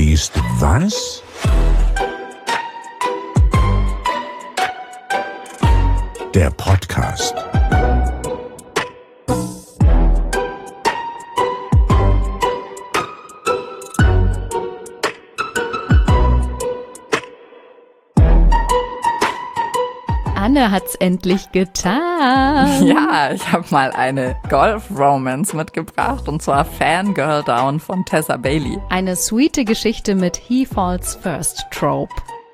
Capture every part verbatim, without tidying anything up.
ist was? Der Podcast. Anne hat's endlich getan. Ja, ich habe mal eine Golf-Romance mitgebracht, und zwar Fangirl Down von Tessa Bailey. Eine sweete Geschichte mit He Falls First Trope.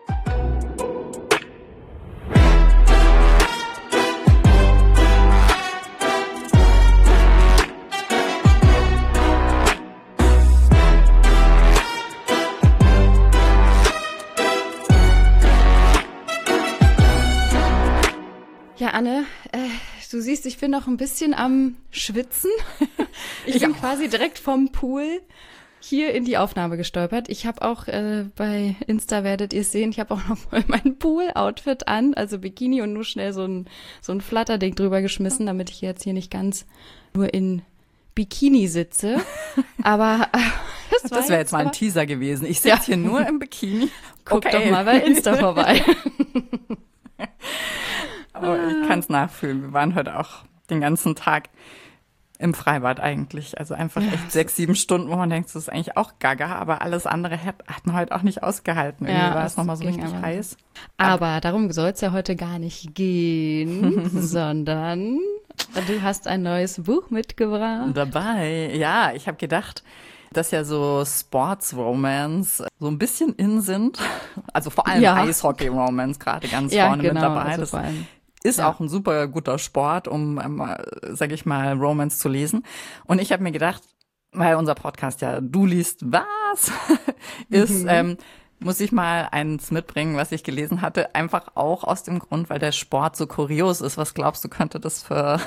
Ja, Anne, äh, du siehst, ich bin noch ein bisschen am Schwitzen. Ich bin quasi direkt vom Pool hier in die Aufnahme gestolpert. Ich habe auch, äh, bei Insta werdet ihr es sehen, ich habe auch noch mal mein Pool-Outfit an, also Bikini und nur schnell so ein, so ein Flatterding drüber geschmissen, damit ich jetzt hier nicht ganz nur in Bikini sitze. Aber äh, das, das wäre jetzt mal ein Teaser gewesen. Ich sitze ja hier nur im Bikini. Guck okay. doch mal bei Insta vorbei. Aber ich kann es nachfühlen. Wir waren heute auch den ganzen Tag im Freibad eigentlich. Also einfach echt sechs, sieben Stunden, wo man denkt, das ist eigentlich auch gaga. Aber alles andere hat, hat man heute auch nicht ausgehalten. Irgendwie ja, war es nochmal so richtig aber heiß. Aber, aber darum soll es ja heute gar nicht gehen, sondern du hast ein neues Buch mitgebracht. Dabei, ja, ich habe gedacht, dass ja so Sports-Romance so ein bisschen in sind. Also vor allem ja. Eishockey-Romance gerade ganz ja, vorne genau, mit dabei. Also das vor allem. ist ja. auch ein super guter Sport, um, um sag ich mal, Romance zu lesen. Und ich habe mir gedacht, weil unser Podcast ja Du liest was ist, mhm. ähm, muss ich mal eins mitbringen, was ich gelesen hatte. Einfach auch aus dem Grund, weil der Sport so kurios ist. Was glaubst du, könnte das für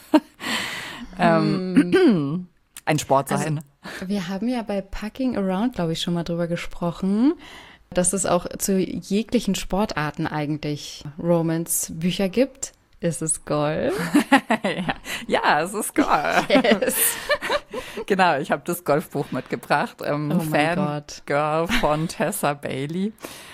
ähm, ein Sport sein? Also, wir haben ja bei Pucking Around, glaube ich, schon mal drüber gesprochen, dass es auch zu jeglichen Sportarten eigentlich Romance-Bücher gibt. Ist es Golf? ja. ja, es ist Golf. Yes. Genau, ich habe das Golfbuch mitgebracht. Ähm, oh mein Gott. Fangirl von Tessa Bailey.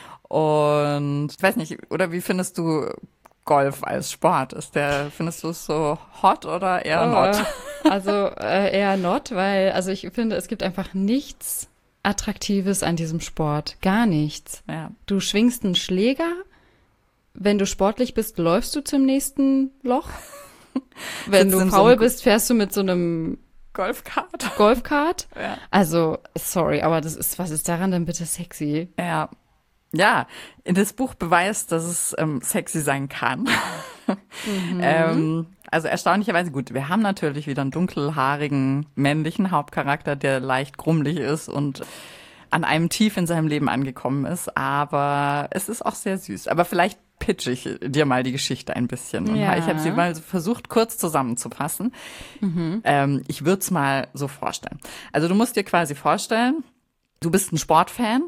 Und ich weiß nicht, oder wie findest du Golf als Sport? Ist der, findest du es so hot oder eher oh, not? Also äh, eher not, weil also ich finde, es gibt einfach nichts Attraktives an diesem Sport. Gar nichts. Ja. Du schwingst einen Schläger. Wenn du sportlich bist, läufst du zum nächsten Loch. Wenn du faul so bist, fährst du mit so einem Golfkart. Golfkart. Ja. Also, sorry, aber das ist, was ist daran denn bitte sexy? Ja. Ja, das Buch beweist, dass es ähm, sexy sein kann. Mhm. ähm, also erstaunlicherweise gut. Wir haben natürlich wieder einen dunkelhaarigen männlichen Hauptcharakter, der leicht grummelig ist und an einem Tief in seinem Leben angekommen ist. Aber es ist auch sehr süß. Aber vielleicht pitche ich dir mal die Geschichte ein bisschen. Ja. Ich habe sie mal versucht, kurz zusammenzufassen. Mhm. Ähm, ich würde es mal so vorstellen. Also du musst dir quasi vorstellen, du bist ein Sportfan,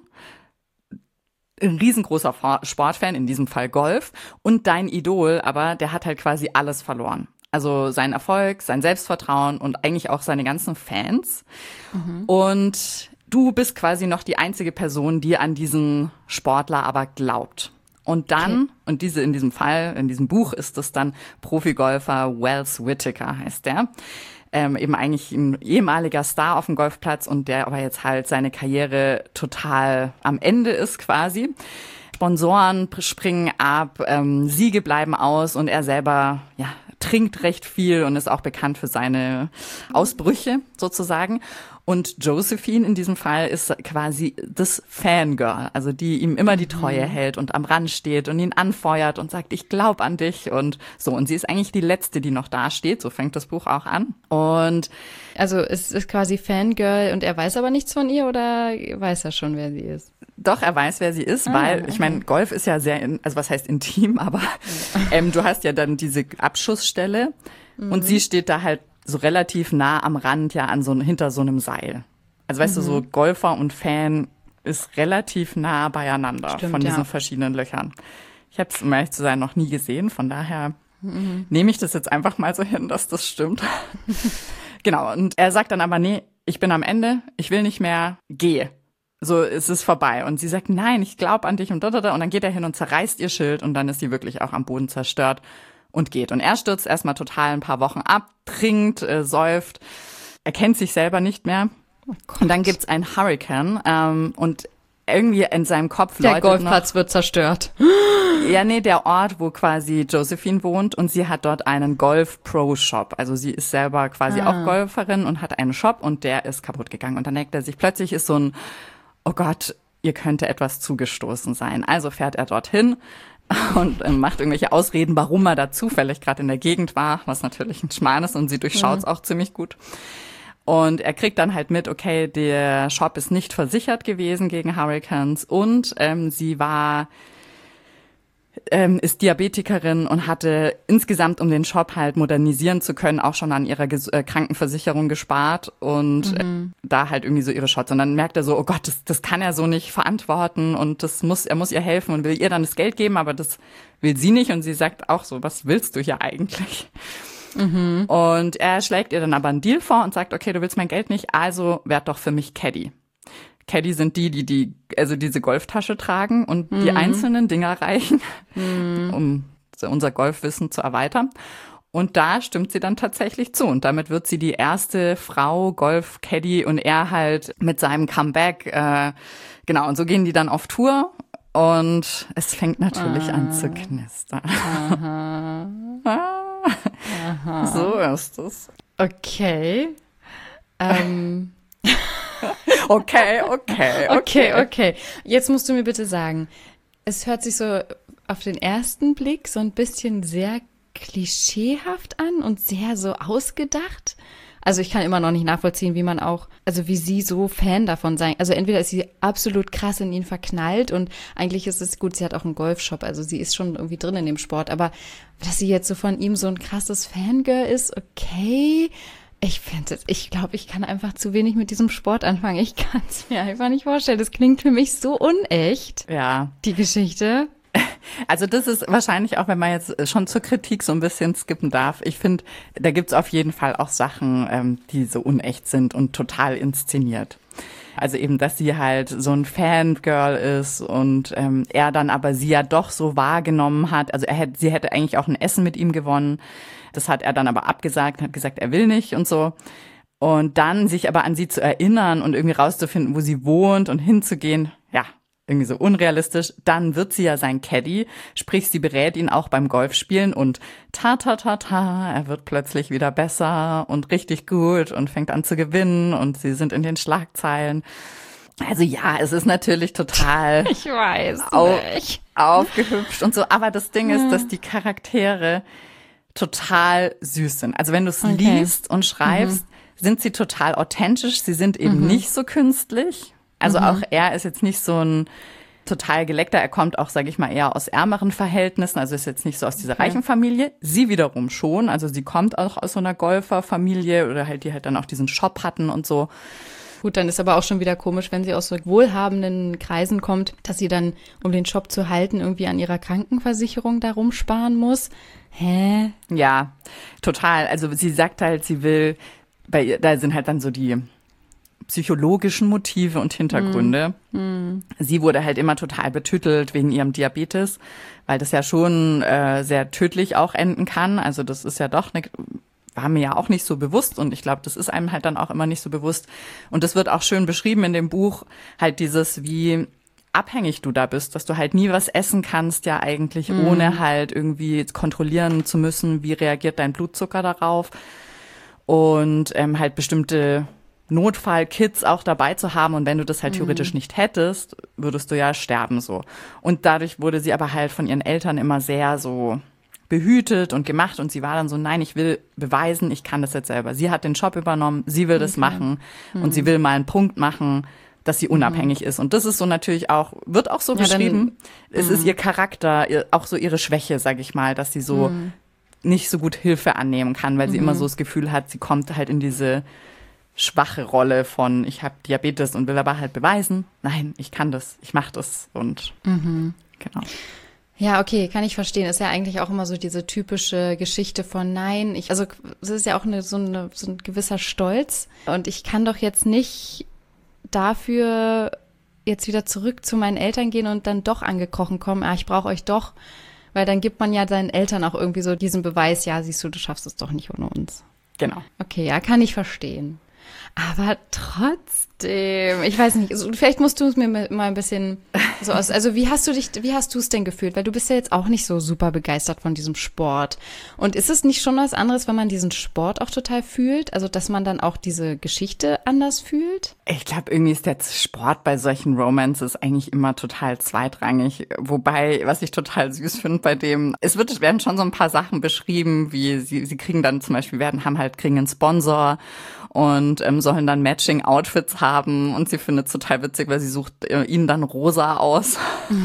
ein riesengroßer Sportfan, in diesem Fall Golf, und dein Idol, aber der hat halt quasi alles verloren. Also seinen Erfolg, sein Selbstvertrauen und eigentlich auch seine ganzen Fans. Mhm. Und du bist quasi noch die einzige Person, die an diesen Sportler aber glaubt. Und dann, okay. und diese in diesem Fall, in diesem Buch ist es dann Profigolfer Wells Whitaker, heißt der. Ähm, eben eigentlich ein ehemaliger Star auf dem Golfplatz und der aber jetzt halt seine Karriere total am Ende ist quasi. Sponsoren springen ab, ähm, Siege bleiben aus und er selber, ja, trinkt recht viel und ist auch bekannt für seine Ausbrüche sozusagen. Und Josephine in diesem Fall ist quasi das Fangirl, also die ihm immer die Treue mhm. hält und am Rand steht und ihn anfeuert und sagt, ich glaube an dich und so. Und sie ist eigentlich die Letzte, die noch da steht. So fängt das Buch auch an. Und also es ist quasi Fangirl und er weiß aber nichts von ihr oder weiß er schon, wer sie ist? Doch, er weiß, wer sie ist, ah, weil, okay. ich meine, Golf ist ja sehr, in, also was heißt intim, aber ähm, du hast ja dann diese Abschussstelle mhm. und sie steht da halt so relativ nah am Rand, ja, an so hinter so einem Seil. Also weißt mhm. du, so Golfer und Fan ist relativ nah beieinander. Stimmt, von diesen ja. verschiedenen Löchern. Ich habe es, um ehrlich zu sein, noch nie gesehen, von daher mhm. nehme ich das jetzt einfach mal so hin, dass das stimmt. Genau, und er sagt dann aber, nee, ich bin am Ende, ich will nicht mehr, gehe. so, es ist vorbei. Und sie sagt, nein, ich glaube an dich und da, da, da. Und dann geht er hin und zerreißt ihr Schild und dann ist sie wirklich auch am Boden zerstört und geht. Und er stürzt erstmal total ein paar Wochen ab, trinkt, äh, säuft, erkennt sich selber nicht mehr. Oh Gott. Und dann gibt's einen Hurrikan ähm, und irgendwie in seinem Kopf Der läutet Golfplatz noch, wird zerstört. Ja, nee, der Ort, wo quasi Josephine wohnt und sie hat dort einen Golf-Pro-Shop. Also sie ist selber quasi Ah. auch Golferin und hat einen Shop und der ist kaputt gegangen. Und dann denkt er sich, plötzlich ist so ein, oh Gott, ihr könnte etwas zugestoßen sein. Also fährt er dorthin und äh, macht irgendwelche Ausreden, warum er da zufällig gerade in der Gegend war, was natürlich ein Schmarrn ist und sie durchschaut's Mhm. auch ziemlich gut. Und er kriegt dann halt mit, okay, der Shop ist nicht versichert gewesen gegen Hurrikans und ähm, sie war, ähm, ist Diabetikerin und hatte insgesamt, um den Shop halt modernisieren zu können, auch schon an ihrer Ges- äh, Krankenversicherung gespart und Mhm. äh, da halt irgendwie so ihre Shots. Und dann merkt er so, oh Gott, das, das kann er so nicht verantworten und das muss, er muss ihr helfen und will ihr dann das Geld geben, aber das will sie nicht und sie sagt auch so, was willst du hier eigentlich? Mhm. Und er schlägt ihr dann aber einen Deal vor und sagt, okay, du willst mein Geld nicht, also werd doch für mich Caddy. Caddy sind die, die die also diese Golftasche tragen und die einzelnen Dinger reichen, um so unser Golfwissen zu erweitern. Und da stimmt sie dann tatsächlich zu. Und damit wird sie die erste Frau Golf-Caddy und er halt mit seinem Comeback. Äh, genau, und so gehen die dann auf Tour. Und es fängt natürlich Ah. an zu knistern. Aha. Aha. So ist es. Okay. Ähm, Okay, okay, okay, okay. Jetzt musst du mir bitte sagen, es hört sich so auf den ersten Blick so ein bisschen sehr klischeehaft an und sehr so ausgedacht. Also ich kann immer noch nicht nachvollziehen, wie man auch, also wie sie so Fan davon sein. Also entweder ist sie absolut krass in ihn verknallt und eigentlich ist es gut, sie hat auch einen Golfshop, also sie ist schon irgendwie drin in dem Sport, aber dass sie jetzt so von ihm so ein krasses Fangirl ist, okay. Ich finde es, ich glaube, ich kann einfach zu wenig mit diesem Sport anfangen. Ich kann es mir einfach nicht vorstellen. Das klingt für mich so unecht, Ja. die Geschichte. Also das ist wahrscheinlich auch, wenn man jetzt schon zur Kritik so ein bisschen skippen darf. Ich finde, da gibt's auf jeden Fall auch Sachen, ähm, die so unecht sind und total inszeniert. Also eben, dass sie halt so ein Fangirl ist und ähm, er dann aber sie ja doch so wahrgenommen hat. Also er hätte, sie hätte eigentlich auch ein Essen mit ihm gewonnen. Das hat er dann aber abgesagt, hat gesagt, er will nicht und so. Und dann sich aber an sie zu erinnern und irgendwie rauszufinden, wo sie wohnt und hinzugehen, ja, irgendwie so unrealistisch. Dann wird sie ja sein Caddy, sprich, sie berät ihn auch beim Golfspielen und ta, ta, ta, ta, er wird plötzlich wieder besser und richtig gut und fängt an zu gewinnen und sie sind in den Schlagzeilen. Also ja, es ist natürlich total Ich weiß au- nicht. aufgehübscht und so. Aber das Ding ist, dass die Charaktere total süß sind. Also wenn du es Okay. liest und schreibst, sind sie total authentisch. Sie sind eben nicht so künstlich. Also auch er ist jetzt nicht so ein total geleckter. Er kommt auch, sage ich mal, eher aus ärmeren Verhältnissen. Also ist jetzt nicht so aus dieser Okay. reichen Familie. Sie wiederum schon. Also sie kommt auch aus so einer Golferfamilie oder halt die halt dann auch diesen Shop hatten und so. Gut, dann ist aber auch schon wieder komisch, wenn sie aus so wohlhabenden Kreisen kommt, dass sie dann, um den Shop zu halten, irgendwie an ihrer Krankenversicherung da rumsparen muss. Hä? Ja, total. Also sie sagt halt, sie will, bei ihr, da sind halt dann so die psychologischen Motive und Hintergründe. Sie wurde halt immer total betüttelt wegen ihrem Diabetes, weil das ja schon äh, sehr tödlich auch enden kann. Also das ist ja doch eine, war mir ja auch nicht so bewusst und ich glaube, das ist einem halt dann auch immer nicht so bewusst. Und das wird auch schön beschrieben in dem Buch, halt dieses, wie abhängig du da bist, dass du halt nie was essen kannst, ja eigentlich, Mhm. ohne halt irgendwie kontrollieren zu müssen, wie reagiert dein Blutzucker darauf und ähm, halt bestimmte Notfallkits auch dabei zu haben und wenn du das halt theoretisch nicht hättest, würdest du ja sterben so. Und dadurch wurde sie aber halt von ihren Eltern immer sehr so behütet und gemacht und sie war dann so, nein, ich will beweisen, ich kann das jetzt selber. Sie hat den Job übernommen, sie will das machen und sie will mal einen Punkt machen, dass sie unabhängig ist. Und das ist so natürlich auch, wird auch so Ja, dann- beschrieben. Es ist ihr Charakter, ihr, auch so ihre Schwäche, sag ich mal, dass sie so nicht so gut Hilfe annehmen kann, weil sie immer so das Gefühl hat, sie kommt halt in diese schwache Rolle von, ich habe Diabetes und will aber halt beweisen, nein, ich kann das, ich mache das und genau. Ja, okay, kann ich verstehen. Ist ja eigentlich auch immer so diese typische Geschichte von nein, ich, also es ist ja auch eine, so, eine, so ein gewisser Stolz und ich kann doch jetzt nicht dafür jetzt wieder zurück zu meinen Eltern gehen und dann doch angekrochen kommen, ah, ich brauche euch doch, weil dann gibt man ja seinen Eltern auch irgendwie so diesen Beweis, ja, siehst du, du schaffst es doch nicht ohne uns. Genau. Okay, ja, kann ich verstehen. Aber trotzdem, ich weiß nicht, also vielleicht musst du es mir mal ein bisschen so aus, also wie hast du dich, wie hast du es denn gefühlt? Weil du bist ja jetzt auch nicht so super begeistert von diesem Sport. Und ist es nicht schon was anderes, wenn man diesen Sport auch total fühlt? Also, dass man dann auch diese Geschichte anders fühlt? Ich glaube, irgendwie ist der Sport bei solchen Romances eigentlich immer total zweitrangig. Wobei, was ich total süß finde bei dem, es wird, werden schon so ein paar Sachen beschrieben, wie sie, sie kriegen dann zum Beispiel, werden, haben halt, kriegen einen Sponsor und ähm, sollen dann Matching-Outfits haben und sie findet es total witzig, weil sie sucht äh, ihnen dann rosa aus.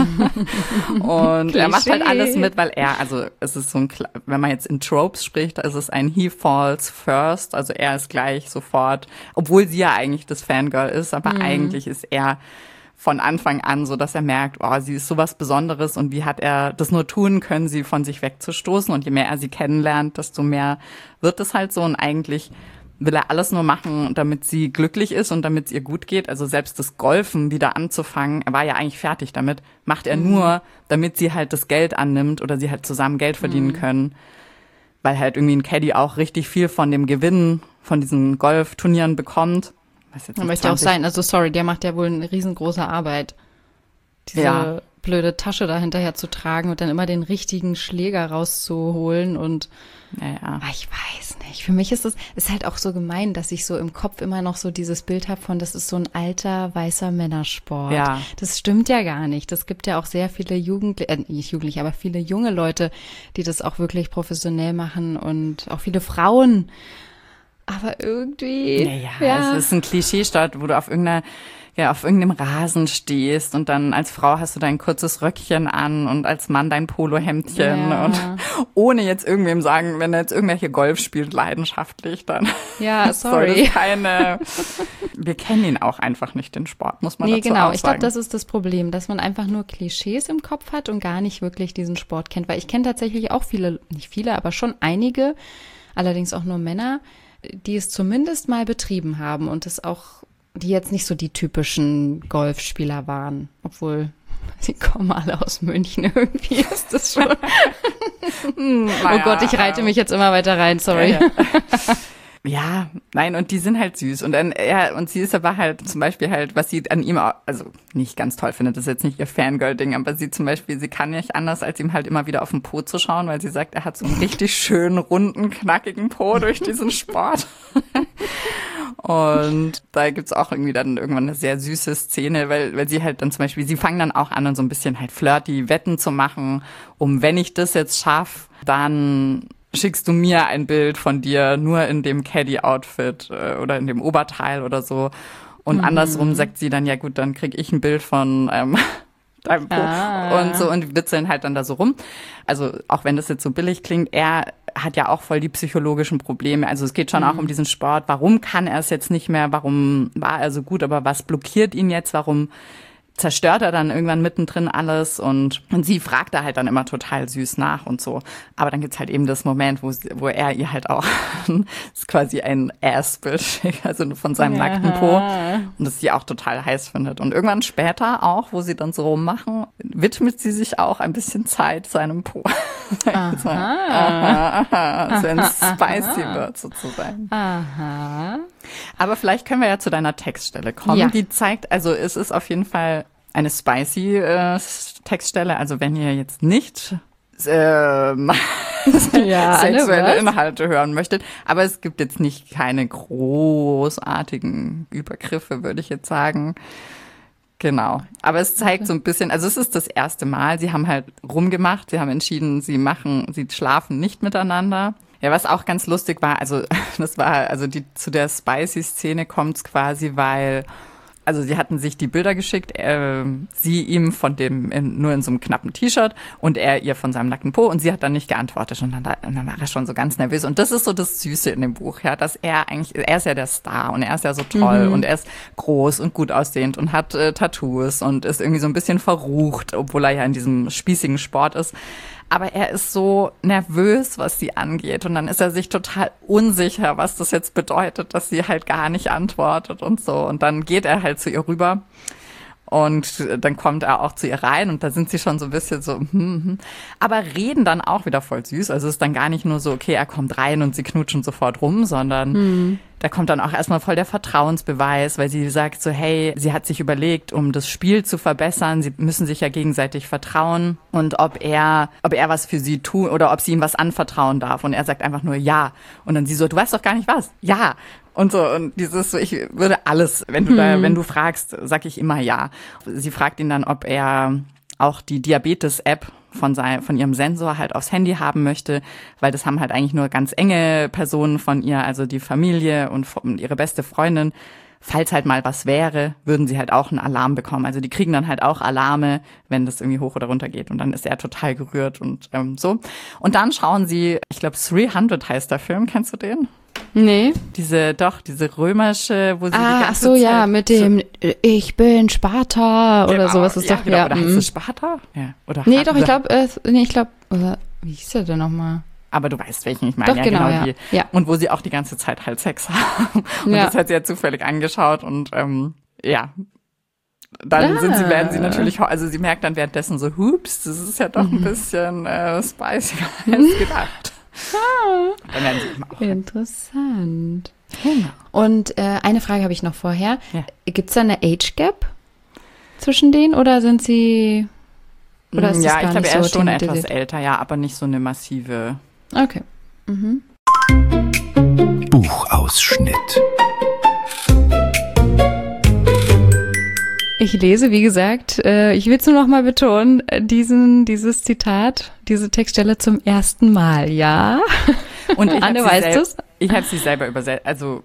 Und er macht halt alles mit, weil er, also es ist so ein, wenn man jetzt in Tropes spricht, ist es ein He falls first, also er ist gleich sofort, obwohl sie ja eigentlich das Fangirl ist, aber mhm. eigentlich ist er von Anfang an so, dass er merkt, oh, sie ist sowas Besonderes und wie hat er das nur tun können, sie von sich wegzustoßen, und je mehr er sie kennenlernt, desto mehr wird es halt so, und eigentlich will er alles nur machen, damit sie glücklich ist und damit es ihr gut geht. Also selbst das Golfen wieder anzufangen, er war ja eigentlich fertig damit, macht er mhm. nur, damit sie halt das Geld annimmt oder sie halt zusammen Geld verdienen mhm. können. Weil halt irgendwie ein Caddy auch richtig viel von dem Gewinn von diesen Golfturnieren bekommt. Das möchte auch sein. Also sorry, der macht ja wohl eine riesengroße Arbeit. Diese ja. blöde Tasche da hinterher zu tragen und dann immer den richtigen Schläger rauszuholen und ja, ja. ich weiß nicht. Für mich ist es ist halt auch so gemein, dass ich so im Kopf immer noch so dieses Bild habe von, das ist so ein alter, weißer Männersport. Ja. Das stimmt ja gar nicht. Es gibt ja auch sehr viele Jugendliche, äh, nicht Jugendliche, aber viele junge Leute, die das auch wirklich professionell machen und auch viele Frauen. Aber irgendwie, naja, ja. es ist ein Klischeesport, wo du auf irgendeiner ja, auf irgendeinem Rasen stehst und dann als Frau hast du dein kurzes Röckchen an und als Mann dein Polohemdchen ja. und ohne jetzt irgendwem sagen, wenn er jetzt irgendwelche Golf spielt, leidenschaftlich, dann ja, sorry. soll das keine, wir kennen ihn auch einfach nicht, den Sport, muss man nee, dazu genau. auch sagen. Ich glaube, das ist das Problem, dass man einfach nur Klischees im Kopf hat und gar nicht wirklich diesen Sport kennt, weil ich kenne tatsächlich auch viele, nicht viele, aber schon einige, allerdings auch nur Männer, die es zumindest mal betrieben haben und es auch, die jetzt nicht so die typischen Golfspieler waren, obwohl sie kommen alle aus München, irgendwie ist das schon. hm, oh Gott, ich reite mich jetzt immer weiter rein, sorry. Ja, ja. Ja, nein, und die sind halt süß. Und dann, ja, und sie ist aber halt zum Beispiel halt, was sie an ihm auch, also nicht ganz toll findet, das ist jetzt nicht ihr Fangirl-Ding, aber sie zum Beispiel, sie kann nicht anders, als ihm halt immer wieder auf den Po zu schauen, weil sie sagt, er hat so einen richtig schönen, runden, knackigen Po durch diesen Sport. Und da gibt's auch irgendwie dann irgendwann eine sehr süße Szene, weil, weil sie halt dann zum Beispiel, sie fangen dann auch an, so ein bisschen halt flirty Wetten zu machen, um, wenn ich das jetzt schaffe, dann schickst du mir ein Bild von dir nur in dem Caddy-Outfit äh, oder in dem Oberteil oder so. Und mhm. andersrum sagt sie dann, ja gut, dann krieg ich ein Bild von ähm, deinem Po. Ah. Und so, und witzeln halt dann da so rum. Also auch wenn das jetzt so billig klingt, er hat ja auch voll die psychologischen Probleme. Also es geht schon mhm. auch um diesen Sport. Warum kann er es jetzt nicht mehr? Warum war er so gut? Aber was blockiert ihn jetzt? Warum zerstört er dann irgendwann mittendrin alles, und, und sie fragt da halt dann immer total süß nach und so. Aber dann gibt's halt eben das Moment, wo, sie, wo er ihr halt auch, das ist quasi ein Ass-Bild schickt, also von seinem ja. nackten Po, und das sie auch total heiß findet. Und irgendwann später auch, wo sie dann so rummachen, widmet sie sich auch ein bisschen Zeit seinem Po. Aha. so, aha, aha, so ein Spicy wird sozusagen. Aha. Aber vielleicht können wir ja zu deiner Textstelle kommen. Ja. Die zeigt, also es ist auf jeden Fall eine spicy äh, Textstelle. Also wenn ihr jetzt nicht äh, ja, sexuelle Inhalte hören möchtet. Aber es gibt jetzt nicht keine großartigen Übergriffe, würde ich jetzt sagen. Genau. Aber es zeigt okay. so ein bisschen, also es ist das erste Mal, sie haben halt rumgemacht, sie haben entschieden, sie machen, sie schlafen nicht miteinander. Ja, was auch ganz lustig war, also das war, also die zu der Spicy-Szene kommt's quasi, weil, also sie hatten sich die Bilder geschickt, äh, sie ihm von dem, in, nur in so einem knappen T-Shirt und er ihr von seinem nackten Po, und sie hat dann nicht geantwortet, und dann, und dann war er schon so ganz nervös. Und das ist so das Süße in dem Buch, ja, dass er eigentlich, er ist ja der Star und er ist ja so toll mhm. und er ist groß und gut aussehend und hat äh, Tattoos und ist irgendwie so ein bisschen verrucht, obwohl er ja in diesem spießigen Sport ist. Aber er ist so nervös, was sie angeht. Und dann ist er sich total unsicher, was das jetzt bedeutet, dass sie halt gar nicht antwortet und so. Und dann geht er halt zu ihr rüber Und dann kommt er auch zu ihr rein und da sind sie schon so ein bisschen so, hm, hm. Aber reden dann auch wieder voll süß. Also es ist dann gar nicht nur so, okay, er kommt rein und sie knutschen sofort rum, sondern mhm. da kommt dann auch erstmal voll der Vertrauensbeweis, weil sie sagt so, hey, sie hat sich überlegt, um das Spiel zu verbessern, sie müssen sich ja gegenseitig vertrauen und ob er, ob er was für sie tun oder ob sie ihm was anvertrauen darf. Und er sagt einfach nur ja. Und dann sie so, du weißt doch gar nicht was. Ja. Und so, und dieses so, ich würde alles, wenn du da, wenn du fragst, sag ich immer ja. Sie fragt ihn dann, ob er auch die Diabetes-App von sein, von ihrem Sensor halt aufs Handy haben möchte, weil das haben halt eigentlich nur ganz enge Personen von ihr, also die Familie und ihre beste Freundin. Falls halt mal was wäre, würden sie halt auch einen Alarm bekommen. Also die kriegen dann halt auch Alarme, wenn das irgendwie hoch oder runter geht. Und dann ist er total gerührt und ähm, so. Und dann schauen sie, ich glaube dreihundert heißt der Film, kennst du den? Nee. Diese, doch, diese römische, wo sie ah, die ganze ach so, Zeit ja, mit dem so, Ich bin Sparta oder genau, sowas ist ja, doch, genau, ja. Oder heißt es Sparta? Ja, oder nee, doch, ich glaube, äh, nee, ich glaube, wie hieß der denn nochmal? Aber du weißt, welchen ich meine. Doch, ja, genau, genau ja. die. Ja. Und wo sie auch die ganze Zeit halt Sex haben. Und ja. das hat sie ja zufällig angeschaut und ähm, ja. Dann ah. sind sie, werden sie natürlich, also sie merkt dann währenddessen so, hups, das ist ja doch ein bisschen äh, spicier als gedacht. Ah. Dann werden sie eben auch. Interessant. Genau. Und äh, eine Frage habe ich noch vorher. Ja. Gibt es da eine Age Gap zwischen denen oder sind sie, oder ist das ja, gar ich glaube, nicht er so ist schon thematisiert? etwas älter, ja, aber nicht so eine massive. Okay. Mhm. Buchausschnitt. Ich lese, wie gesagt, äh, ich will es nur noch mal betonen, diesen, dieses Zitat, diese Textstelle zum ersten Mal, ja? Und ich Anne, hab sie weißt sel- du's? Ich habe sie selber übersetzt, also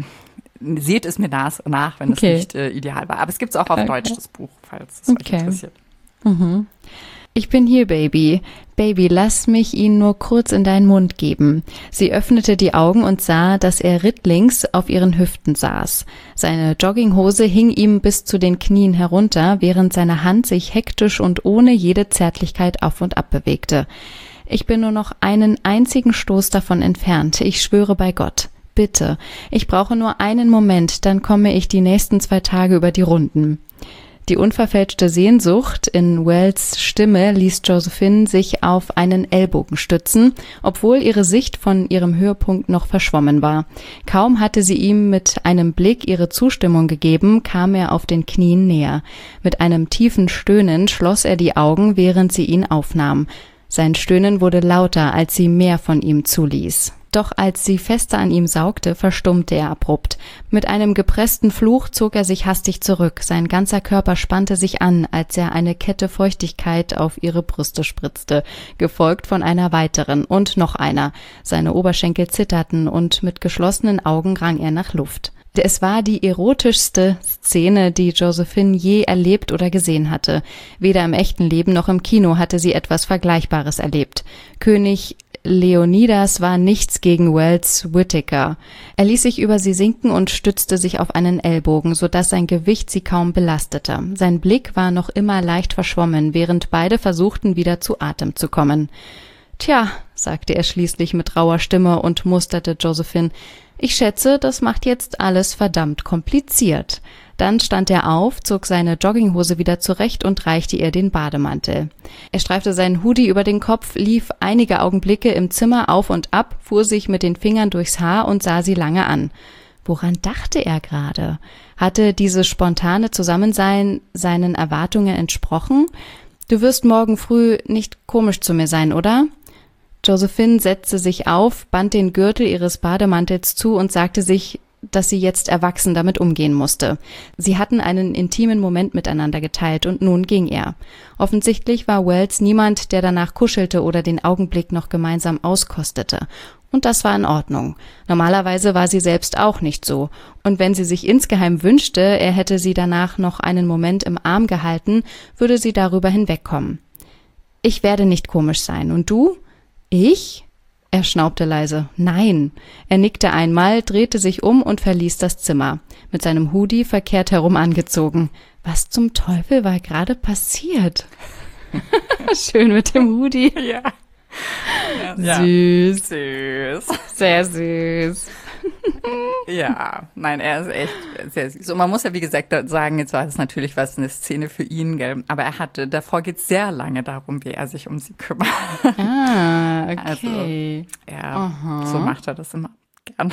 seht es mir nas- nach, wenn es Okay. nicht äh, ideal war. Aber es gibt es auch auf Okay. Deutsch, das Buch, falls es euch Okay. interessiert. Mhm. Ich bin hier, Baby. Baby, lass mich ihn nur kurz in deinen Mund geben. Sie öffnete die Augen und sah, dass er rittlings auf ihren Hüften saß. Seine Jogginghose hing ihm bis zu den Knien herunter, während seine Hand sich hektisch und ohne jede Zärtlichkeit auf und ab bewegte. Ich bin nur noch einen einzigen Stoß davon entfernt. Ich schwöre bei Gott. Bitte. Ich brauche nur einen Moment, dann komme ich die nächsten zwei Tage über die Runden. Die unverfälschte Sehnsucht in Wells Stimme ließ Josephine sich auf einen Ellbogen stützen, obwohl ihre Sicht von ihrem Höhepunkt noch verschwommen war. Kaum hatte sie ihm mit einem Blick ihre Zustimmung gegeben, kam er auf den Knien näher. Mit einem tiefen Stöhnen schloss er die Augen, während sie ihn aufnahm. Sein Stöhnen wurde lauter, als sie mehr von ihm zuließ. Doch als sie fester an ihm saugte, verstummte er abrupt. Mit einem gepressten Fluch zog er sich hastig zurück. Sein ganzer Körper spannte sich an, als er eine Kette Feuchtigkeit auf ihre Brüste spritzte, gefolgt von einer weiteren und noch einer. Seine Oberschenkel zitterten und mit geschlossenen Augen rang er nach Luft. Es war die erotischste Szene, die Josephine je erlebt oder gesehen hatte. Weder im echten Leben noch im Kino hatte sie etwas Vergleichbares erlebt. König Leonidas war nichts gegen Wells Whittaker. Er ließ sich über sie sinken und stützte sich auf einen Ellbogen, sodass sein Gewicht sie kaum belastete. Sein Blick war noch immer leicht verschwommen, während beide versuchten, wieder zu Atem zu kommen. »Tja«, sagte er schließlich mit rauer Stimme und musterte Josephine, »ich schätze, das macht jetzt alles verdammt kompliziert.« Dann stand er auf, zog seine Jogginghose wieder zurecht und reichte ihr den Bademantel. Er streifte seinen Hoodie über den Kopf, lief einige Augenblicke im Zimmer auf und ab, fuhr sich mit den Fingern durchs Haar und sah sie lange an. Woran dachte er gerade? Hatte dieses spontane Zusammensein seinen Erwartungen entsprochen? »Du wirst morgen früh nicht komisch zu mir sein, oder?« Josephine setzte sich auf, band den Gürtel ihres Bademantels zu und sagte sich, dass sie jetzt erwachsen damit umgehen musste. Sie hatten einen intimen Moment miteinander geteilt und nun ging er. Offensichtlich war Wells niemand, der danach kuschelte oder den Augenblick noch gemeinsam auskostete. Und das war in Ordnung. Normalerweise war sie selbst auch nicht so. Und wenn sie sich insgeheim wünschte, er hätte sie danach noch einen Moment im Arm gehalten, würde sie darüber hinwegkommen. »Ich werde nicht komisch sein. Und du?« »Ich?« Er schnaubte leise. »Nein.« Er nickte einmal, drehte sich um und verließ das Zimmer, mit seinem Hoodie verkehrt herum angezogen. Was zum Teufel war gerade passiert? Schön mit dem Hoodie. Ja. Süß. Süß. Sehr süß. Ja, nein, er ist echt sehr süß. Und man muss ja, wie gesagt, sagen, jetzt war es natürlich was eine Szene für ihn, gell? Aber er hatte, davor geht es sehr lange darum, wie er sich um sie kümmert. Ah, okay. Also, ja, aha. So macht er das immer gern.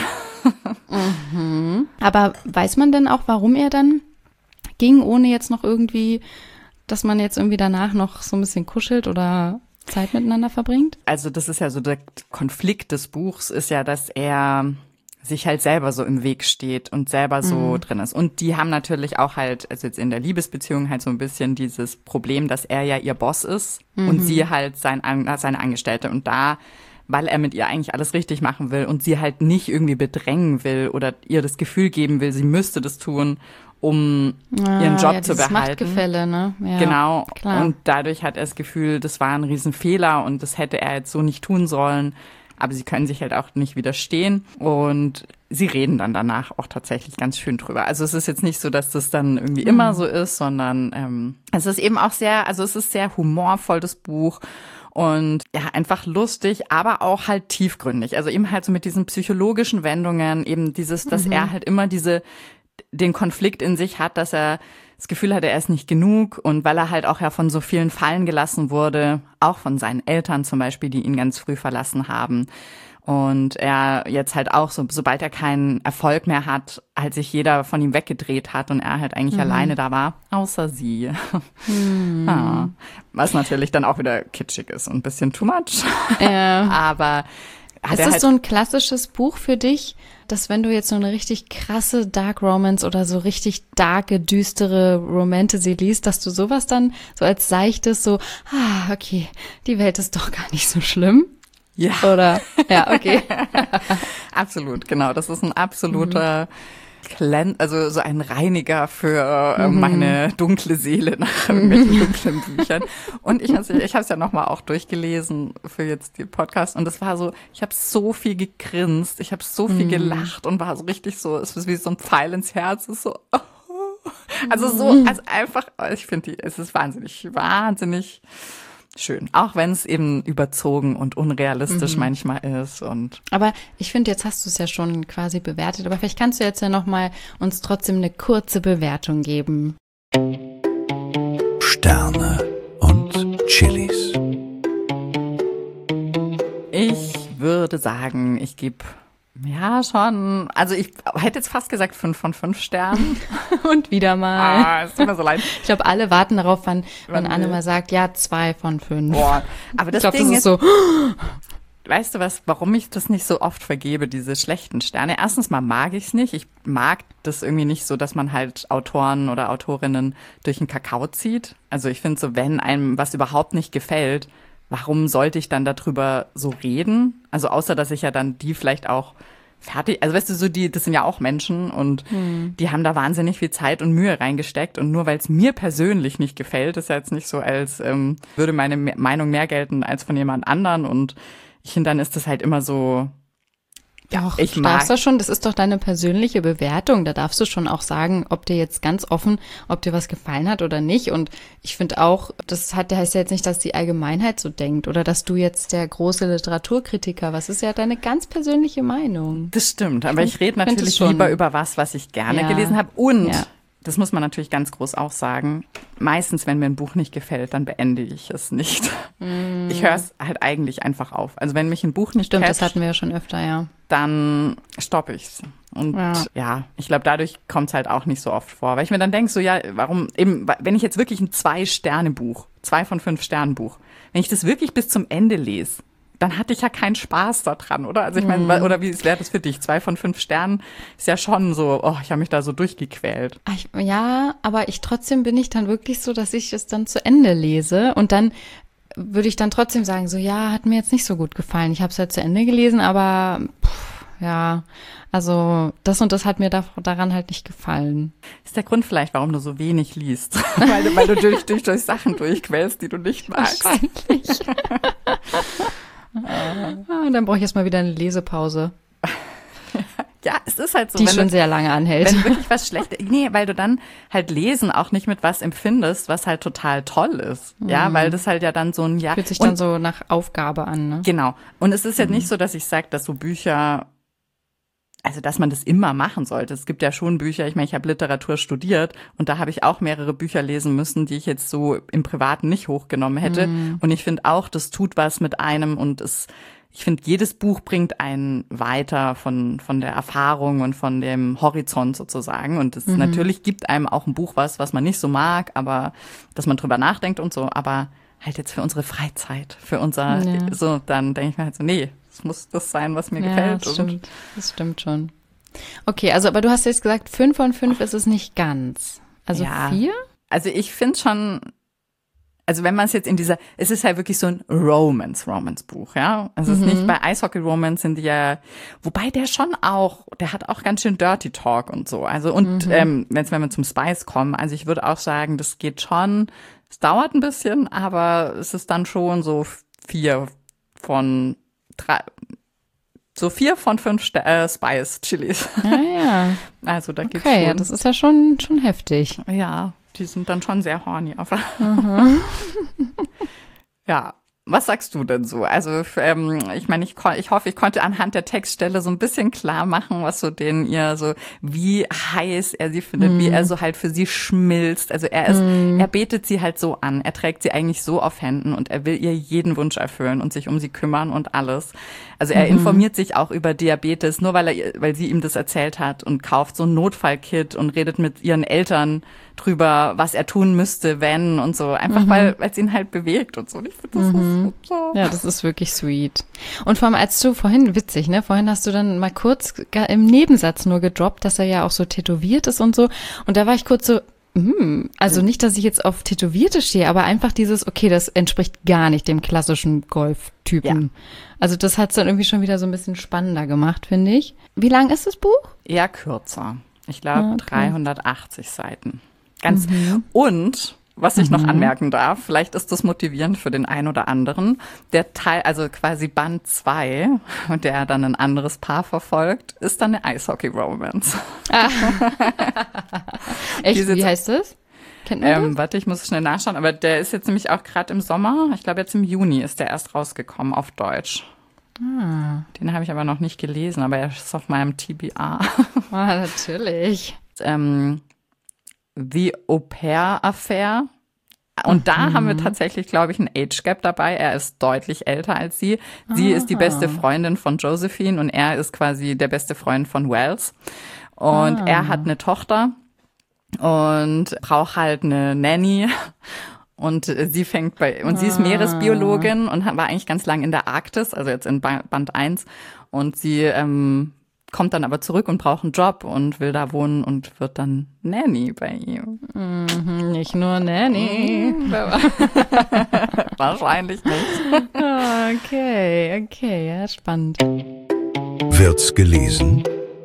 Mhm. Aber weiß man denn auch, warum er dann ging, ohne jetzt noch irgendwie, dass man jetzt irgendwie danach noch so ein bisschen kuschelt oder Zeit miteinander verbringt? Also das ist ja so der Konflikt des Buchs, ist ja, dass er sich halt selber so im Weg steht und selber so mhm. drin ist. Und die haben natürlich auch halt, also jetzt in der Liebesbeziehung halt so ein bisschen dieses Problem, dass er ja ihr Boss ist mhm. und sie halt sein, seine Angestellte. Und da, weil er mit ihr eigentlich alles richtig machen will und sie halt nicht irgendwie bedrängen will oder ihr das Gefühl geben will, sie müsste das tun, um ah, ihren Job ja, zu behalten. Machtgefälle, ne? Ja, genau. Klar. Und dadurch hat er das Gefühl, das war ein Riesenfehler und das hätte er jetzt so nicht tun sollen. Aber sie können sich halt auch nicht widerstehen und sie reden dann danach auch tatsächlich ganz schön drüber. Also es ist jetzt nicht so, dass das dann irgendwie mhm. immer so ist, sondern ähm, es ist eben auch sehr, also es ist sehr humorvoll, das Buch. Und ja, einfach lustig, aber auch halt tiefgründig. Also eben halt so mit diesen psychologischen Wendungen, eben dieses, dass mhm. er halt immer diese den Konflikt in sich hat, dass er das Gefühl hatte, er ist nicht genug und weil er halt auch ja von so vielen fallen gelassen wurde, auch von seinen Eltern zum Beispiel, die ihn ganz früh verlassen haben. Und er jetzt halt auch, so, sobald er keinen Erfolg mehr hat, halt sich jeder von ihm weggedreht hat und er halt eigentlich mhm. alleine da war, außer sie. Mhm. Ja, was natürlich dann auch wieder kitschig ist und ein bisschen too much. Ja. Aber hat ist er das halt so ein klassisches Buch für dich, dass wenn du jetzt so eine richtig krasse Dark Romance oder so richtig darke, düstere Romantasy liest, dass du sowas dann so als seichtes so, ah, okay, die Welt ist doch gar nicht so schlimm? Ja. Oder, ja, okay. Absolut, genau. Das ist ein absoluter Clean, also so ein Reiniger für äh, mhm. meine dunkle Seele nach irgendwelchen dunklen Büchern. Und ich habe ich es ja nochmal auch durchgelesen für jetzt den Podcast und es war so, ich habe so viel gegrinst, ich habe so viel mhm. gelacht und war so richtig so, es ist wie so ein Pfeil ins Herz, es ist so, oh. Also so, also einfach, ich finde, die, es ist wahnsinnig, wahnsinnig schön. Auch wenn es eben überzogen und unrealistisch mhm. manchmal ist. Und aber ich finde, jetzt hast du es ja schon quasi bewertet, aber vielleicht kannst du jetzt ja nochmal uns trotzdem eine kurze Bewertung geben. Sterne und Chilis. Ich würde sagen, ich gebe ja schon, also ich hätte jetzt fast gesagt fünf von fünf Sternen. Und wieder mal. Ah, es tut mir so leid. Ich glaube, alle warten darauf, wann, wann Anne mal sagt, ja, zwei von fünf. Boah, aber das ich glaube, Ding das ist so. Weißt du was, warum ich das nicht so oft vergebe, diese schlechten Sterne? Erstens mal mag ich es nicht. Ich mag das irgendwie nicht so, dass man halt Autoren oder Autorinnen durch den Kakao zieht. Also ich finde so, wenn einem was überhaupt nicht gefällt, warum sollte ich dann darüber so reden? Also außer, dass ich ja dann die vielleicht auch fertig, also weißt du, so die, das sind ja auch Menschen und hm. die haben da wahnsinnig viel Zeit und Mühe reingesteckt und nur weil es mir persönlich nicht gefällt, ist ja jetzt nicht so, als ähm, würde meine Meinung mehr gelten als von jemand anderen und ich finde, dann ist das halt immer so, Doch, ich du mag. darfst das schon, das ist doch deine persönliche Bewertung. Da darfst du schon auch sagen, ob dir jetzt ganz offen, ob dir was gefallen hat oder nicht. Und ich finde auch, das hat, heißt ja jetzt nicht, dass die Allgemeinheit so denkt oder dass du jetzt der große Literaturkritiker, was ist ja deine ganz persönliche Meinung. Das stimmt, aber ich rede natürlich lieber über was, was ich gerne ja. gelesen habe. Und, ja. das muss man natürlich ganz groß auch sagen, meistens, wenn mir ein Buch nicht gefällt, dann beende ich es nicht. Mm. Ich höre es halt eigentlich einfach auf. Also wenn mich ein Buch nicht Stimmt, catcht, das hatten wir ja schon öfter, ja. Dann stoppe ich's. Und ja, ja ich glaube, dadurch kommt's halt auch nicht so oft vor. Weil ich mir dann denke, so ja, warum eben, wenn ich jetzt wirklich ein Zwei-Sterne-Buch, zwei von fünf Sternen-Buch, wenn ich das wirklich bis zum Ende lese, dann hatte ich ja keinen Spaß daran, oder? Also ich meine, mm. oder wie wäre das für dich? Zwei von fünf Sternen ist ja schon so, oh, ich habe mich da so durchgequält. Ich, ja, aber ich trotzdem bin ich dann wirklich so, dass ich es dann zu Ende lese und dann würde ich dann trotzdem sagen, so ja, hat mir jetzt nicht so gut gefallen. Ich habe es ja zu Ende gelesen, aber pff, ja, also das und das hat mir da, daran halt nicht gefallen. Ist der Grund vielleicht, warum du so wenig liest? weil, du, weil du durch, durch, durch Sachen durchquälst, die du nicht magst. Wahrscheinlich. Ah, und dann brauche ich erstmal wieder eine Lesepause. Ja, es ist halt so. Die wenn schon du, sehr lange anhält. Wenn wirklich was Schlechtes, nee, weil du dann halt Lesen auch nicht mit was empfindest, was halt total toll ist. Mhm. Ja, weil das halt ja dann so ein, ja. Fühlt sich dann und, so nach Aufgabe an, ne? Genau. Und es ist ja mhm. nicht so, dass ich sage, dass so Bücher, also dass man das immer machen sollte. Es gibt ja schon Bücher, ich meine, ich habe Literatur studiert und da habe ich auch mehrere Bücher lesen müssen, die ich jetzt so im Privaten nicht hochgenommen hätte. Mm. Und ich finde auch, das tut was mit einem und es, ich finde, jedes Buch bringt einen weiter von von der Erfahrung und von dem Horizont sozusagen. Und es mhm. natürlich gibt einem auch ein Buch was, was man nicht so mag, aber dass man drüber nachdenkt und so. Aber halt jetzt für unsere Freizeit, für unser, ja. so, dann denke ich mir halt so, nee, es muss das sein, was mir ja, gefällt. Das stimmt, das stimmt schon. Okay, also aber du hast jetzt gesagt, fünf von fünf ist es nicht ganz. Also ja. vier? Also ich finde schon, also wenn man es jetzt in dieser, es ist halt wirklich so ein Romance-Romance-Buch, ja. Also es ist Mhm. nicht bei Eishockey-Romance sind die ja, wobei der schon auch, der hat auch ganz schön Dirty Talk und so. Also und Mhm. ähm, wenn's, wenn wir zum Spice kommen, also ich würde auch sagen, das geht schon, es dauert ein bisschen, aber es ist dann schon so vier von drei, so vier von fünf St- äh, Spice-Chilis. Ja, ja. Also da geht's Okay, schon. ja, das ist ja schon, schon heftig. Ja, die sind dann schon sehr horny. Auf Mhm. Ja, was sagst du denn so? Also ähm, ich meine, ich, kon- ich hoffe, ich konnte anhand der Textstelle so ein bisschen klar machen, was so den ihr so, wie heiß er sie findet, Mm. wie er so halt für sie schmilzt. Also er ist, Mm. er betet sie halt so an, er trägt sie eigentlich so auf Händen und er will ihr jeden Wunsch erfüllen und sich um sie kümmern und alles. Also er Mhm. informiert sich auch über Diabetes, nur weil er, ihr- weil sie ihm das erzählt hat und kauft so ein Notfallkit und redet mit ihren Eltern drüber, was er tun müsste, wenn und so. Einfach Mhm. weil weil es ihn halt bewegt und so. Und ich finde das Mhm. ist so. Ja, das ist wirklich sweet. Und vor allem, als du vorhin, witzig, ne? Vorhin hast du dann mal kurz gar im Nebensatz nur gedroppt, dass er ja auch so tätowiert ist und so. Und da war ich kurz so, hm, also nicht, dass ich jetzt auf Tätowierte stehe, aber einfach dieses, okay, das entspricht gar nicht dem klassischen Golf-Typen. Ja. Also das hat es dann irgendwie schon wieder so ein bisschen spannender gemacht, finde ich. Wie lang ist das Buch? Eher kürzer. Ich glaube Ah, okay. dreihundertachtzig Seiten. Ganz. Mhm. Und was ich noch Mhm. anmerken darf, vielleicht ist das motivierend für den einen oder anderen, der Teil, also quasi Band zwei, der dann ein anderes Paar verfolgt, ist dann eine Eishockey-Romance. Echt, Diese- wie heißt das? Kennt man Ähm, warte, ich muss schnell nachschauen, aber der ist jetzt nämlich auch gerade im Sommer, ich glaube jetzt im Juni ist der erst rausgekommen auf Deutsch. Ah. Den habe ich aber noch nicht gelesen, aber er ist auf meinem T B A. das? Ah, natürlich. ähm, The Au Pair Affair. Und da haben wir tatsächlich, glaube ich, ein Age Gap dabei. Er ist deutlich älter als sie. Sie ist die beste Freundin von Josephine und er ist quasi der beste Freund von Wells. Und Ah. er hat eine Tochter und braucht halt eine Nanny. Und sie fängt bei, und sie ist Meeresbiologin und hat- war eigentlich ganz lang in der Arktis, also jetzt in Ba- Band eins. Und sie ähm, kommt dann aber zurück und braucht einen Job und will da wohnen und wird dann Nanny bei ihm. Mhm, nicht nur Nanny. Wahrscheinlich nicht. Okay, okay, ja, spannend. Wird's gelesen?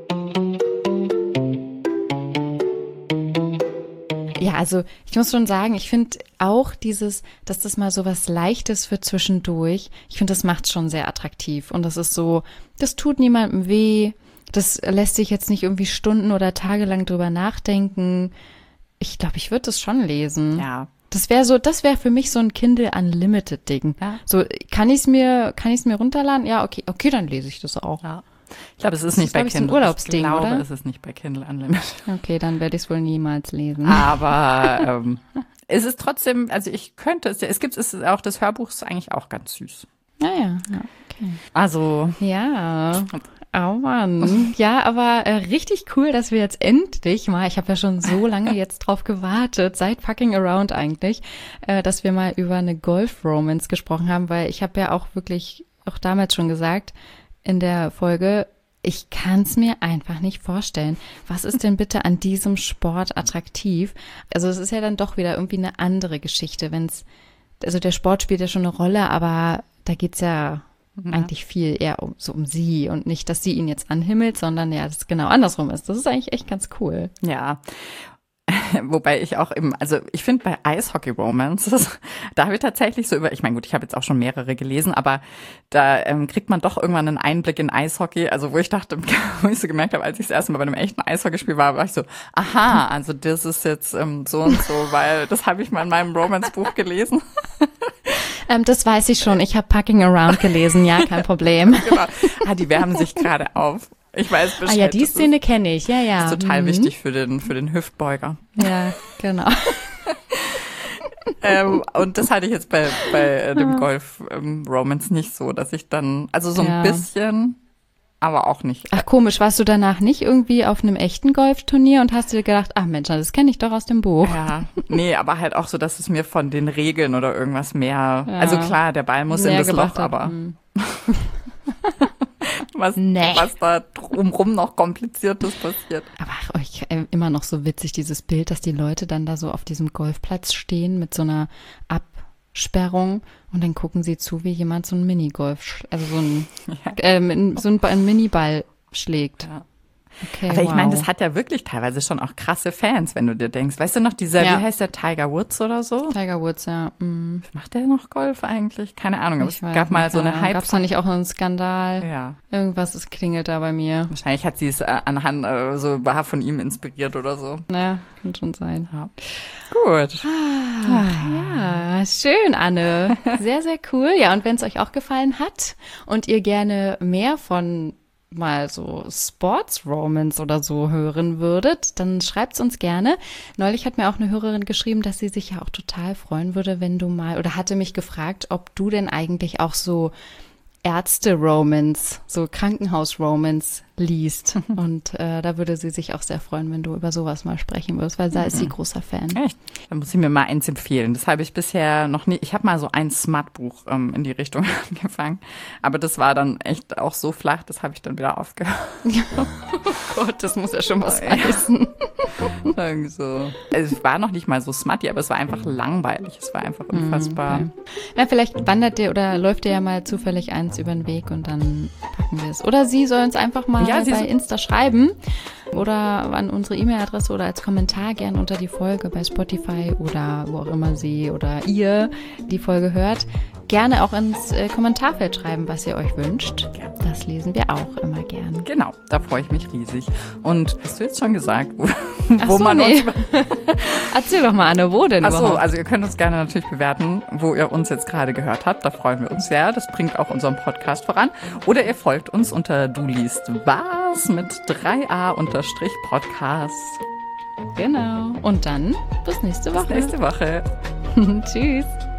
Ja, also ich muss schon sagen, ich finde auch dieses, dass das mal so was Leichtes für zwischendurch, ich finde, das macht schon sehr attraktiv. Und das ist so, das tut niemandem weh, das lässt sich jetzt nicht irgendwie Stunden oder Tage lang drüber nachdenken. Ich glaube, ich würde das schon lesen. Ja. Das wäre so, das wäre für mich so ein Kindle Unlimited Ding. Ja. So, kann ich es mir, kann ich es mir runterladen? Ja, okay, okay, dann lese ich das auch. Ja. Ich glaube, es ist Das nicht ist, bei glaub ich, so ein Kindle. Urlaubsding, ich glaube, oder? es ist nicht bei Kindle Unlimited. Okay, dann werde ich es wohl niemals lesen. Aber ähm, es ist trotzdem, also ich könnte es, es gibt es auch, das Hörbuch ist eigentlich auch ganz süß. Naja, ja, okay. Also, Ja. Oh Mann. Ja, aber äh, richtig cool, dass wir jetzt endlich mal, ich habe ja schon so lange jetzt drauf gewartet, seit Fucking Around eigentlich, äh, dass wir mal über eine Golf-Romance gesprochen haben, weil ich habe ja auch wirklich, auch damals schon gesagt, in der Folge, ich kann es mir einfach nicht vorstellen. Was ist denn bitte an diesem Sport attraktiv? Also es ist ja dann doch wieder irgendwie eine andere Geschichte, wenn es, also der Sport spielt ja schon eine Rolle, aber da geht's ja ja. eigentlich viel eher um, so um sie und nicht, dass sie ihn jetzt anhimmelt, sondern ja, dass es genau andersrum ist. Das ist eigentlich echt ganz cool. ja. Wobei ich auch eben, also ich finde bei Eishockey-Romances, da habe ich tatsächlich so über, ich meine gut, ich habe jetzt auch schon mehrere gelesen, aber da ähm, kriegt man doch irgendwann einen Einblick in Eishockey, also wo ich dachte, wo ich so gemerkt habe, als ich das erste Mal bei einem echten Eishockeyspiel war, war ich so, aha, also das ist jetzt ähm, so und so, weil das habe ich mal in meinem Romance-Buch gelesen. Ähm, das weiß ich schon. Ich habe Fucking Around gelesen. Ja, kein Problem. Genau. Ah, die wärmen sich gerade auf. Ich weiß Bescheid. Ah ja, die das Szene kenne ich, ja, ja. ist total mhm. wichtig für den, für den Hüftbeuger. Ja, genau. ähm, und das hatte ich jetzt bei, bei äh, dem Golf ähm, Romance nicht so, dass ich dann, also so ein Ja. bisschen, aber auch nicht. Ach komisch, warst du danach nicht irgendwie auf einem echten Golfturnier und hast dir gedacht, ach Mensch, das kenne ich doch aus dem Buch. Ja, nee, aber halt auch so, dass es mir von den Regeln oder irgendwas mehr, Ja. also klar, der Ball muss in Mehr das gebracht Loch, hat. aber Hm. was, Nee. was da drumrum noch Kompliziertes passiert. Aber ach, ich, äh, immer noch so witzig, dieses Bild, dass die Leute dann da so auf diesem Golfplatz stehen mit so einer Absperrung und dann gucken sie zu, wie jemand so ein Minigolf, sch- also so ein, Ja. ähm, so ein, Ba- ein Miniball schlägt. Ja. Okay, Aber ich wow. meine, das hat ja wirklich teilweise schon auch krasse Fans, wenn du dir denkst. Weißt du noch, dieser, Ja. wie heißt der, Tiger Woods oder so? Tiger Woods, ja. Mm. Macht der noch Golf eigentlich? Keine Ahnung, aber Ich es weiß gab mal nicht, so eine ja. Hype. Gab's da nicht auch einen Skandal? Ja, Irgendwas, es klingelt da bei mir. wahrscheinlich hat sie es äh, anhand, äh, so war von ihm inspiriert oder so. Naja, kann schon sein. Ja. Gut. Ja, schön, Anne. Sehr, sehr cool. Ja, und wenn es euch auch gefallen hat und ihr gerne mehr von mal so Sports Romance oder so hören würdet, dann schreibt's uns gerne. Neulich hat mir auch eine Hörerin geschrieben, dass sie sich ja auch total freuen würde, wenn du mal, oder hatte mich gefragt, ob du denn eigentlich auch so Ärzte-Romance, so Krankenhaus-Romance liest. Und äh, da würde sie sich auch sehr freuen, wenn du über sowas mal sprechen würdest, weil da ist sie großer Fan. Echt? Dann muss ich mir mal eins empfehlen. Das habe ich bisher noch nie. Ich habe mal so ein Smart-Buch ähm, in die Richtung angefangen. Aber das war dann echt auch so flach, das habe ich dann wieder aufgehört. Oh Gott, das muss ja schon was Ja. heißen. Irgendwie so. Also es war noch nicht mal so smutty, aber es war einfach langweilig. Es war einfach unfassbar. Okay. Na, vielleicht wandert dir oder läuft dir ja mal zufällig eins über den Weg und dann packen wir es. Oder sie soll uns einfach mal Ja, sie bei so- Insta schreiben oder an unsere E-Mail-Adresse oder als Kommentar gern unter die Folge bei Spotify oder wo auch immer sie oder ihr die Folge hört. Gerne auch ins äh, Kommentarfeld schreiben, was ihr euch wünscht. Das lesen wir auch immer gern. Genau, da freue ich mich riesig. Und hast du jetzt schon gesagt, wo, Ach wo so, man nee. uns... Erzähl doch mal, Anne, wo denn Achso, überhaupt? also ihr könnt uns gerne natürlich bewerten, wo ihr uns jetzt gerade gehört habt. Da freuen wir uns sehr. Das bringt auch unseren Podcast voran. Oder ihr folgt uns unter Du liest was mit drei a unterstrich Podcast. Genau. Und dann bis nächste Woche. Bis nächste Woche. Tschüss.